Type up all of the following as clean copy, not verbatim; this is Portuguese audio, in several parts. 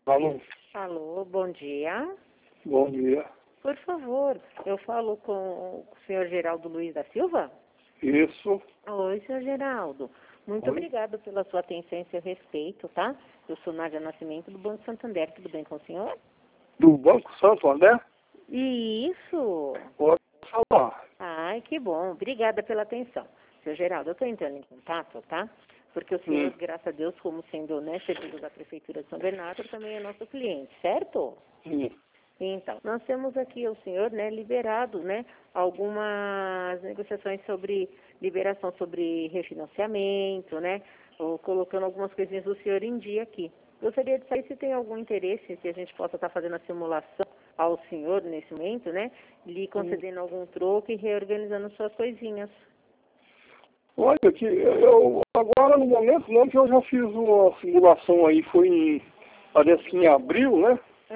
Alô, Alô, bom dia. bom dia. Por favor, eu falo com o senhor Geraldo Luiz da Silva? Isso, Oi, senhor Geraldo. Muito Oi. obrigada pela sua atenção e seu respeito, tá? Eu sou Nádia Nascimento do Banco Santander. Tudo bem com o senhor? do Banco Santo André? Isso. Pode falar. Ai, que bom. Obrigada pela atenção. Senhor Geraldo, eu estou entrando em contato, tá? Porque o senhor, graças a Deus, como sendo, né, servidor da Prefeitura de São Bernardo, também é nosso cliente, certo? Sim. Então, nós temos aqui o senhor, né, liberado, né, algumas negociações sobre liberação sobre refinanciamento, né, ou colocando algumas coisinhas do senhor em dia aqui. Gostaria de saber se tem algum interesse, se a gente possa estar fazendo a simulação ao senhor nesse momento, né, lhe concedendo algum troco e reorganizando suas coisinhas. Olha, que eu agora no momento não, que eu já fiz uma simulação aí, parece que em abril, né?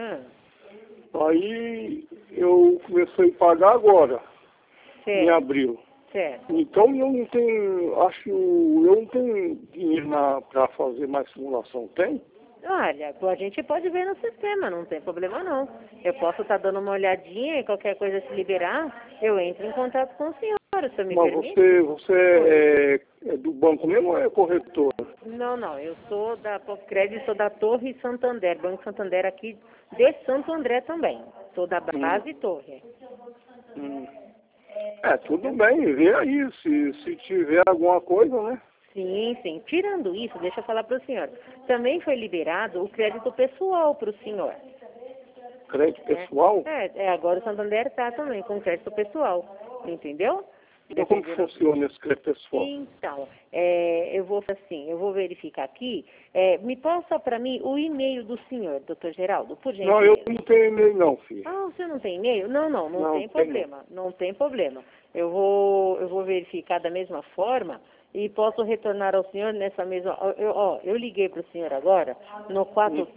Aí eu comecei a pagar agora, em Certo, abril. certo. Então eu não tenho, eu não tenho dinheiro para fazer mais simulação, tem? Olha, a gente pode ver no sistema, não tem problema não. Eu posso estar dando uma olhadinha e qualquer coisa se liberar, eu entro em contato com o senhor, o senhor me Mas permite? você é do banco mesmo ou é corretor? Não, eu sou da Popcred, sou da Torre Santander, Banco Santander aqui de Santo André também. Sou da base Torre. Hum. Tudo bem, vê aí, se tiver alguma coisa, né? Sim. Tirando isso, deixa eu falar para o senhor. Também foi liberado o crédito pessoal para o senhor. Crédito pessoal. Agora o Santander está também com crédito pessoal, entendeu? Então como que funciona esse crédito pessoal? Então, eu vou verificar aqui. Me passa para mim o e-mail do senhor, doutor Geraldo, por gentileza. Não, eu não tenho e-mail não, filho. Ah, você não tem e-mail? Não Não tem tem problema. Não tem problema. Eu vou verificar da mesma forma e posso retornar ao senhor nessa mesma... Eu liguei para o senhor agora no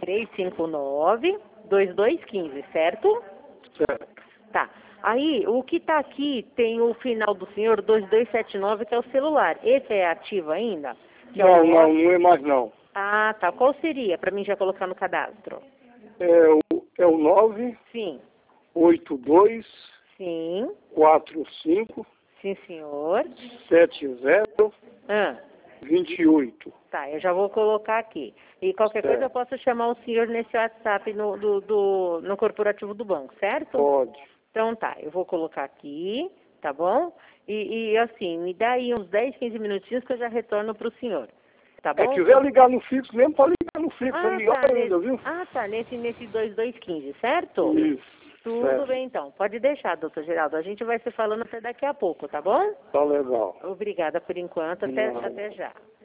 4359-2215, certo? Certo. Tá. Aí, o que está aqui tem o final do senhor 2279, que é o celular. Esse é ativo ainda? Que Não, é o não é mais não. Ah, tá. Qual seria, para mim já colocar no cadastro? É o 9 Sim. 82 Sim. 45 Sim, senhor. 70 Ah, 28. tá, eu já vou colocar aqui. E qualquer coisa eu posso chamar o senhor nesse WhatsApp no corporativo do banco, certo? Pode. Então tá, eu vou colocar aqui, tá bom? E assim, me dá aí uns 10, 15 minutinhos que eu já retorno para o senhor. Tá bom? Quiser ligar no fixo mesmo, pode ligar no fixo, é melhor ainda, viu? Nesse 2215, certo? Isso. Tudo Certo. bem então. Pode deixar, doutor Geraldo. A gente vai se falando até daqui a pouco, tá bom? Tá legal. Obrigada por enquanto. Até já.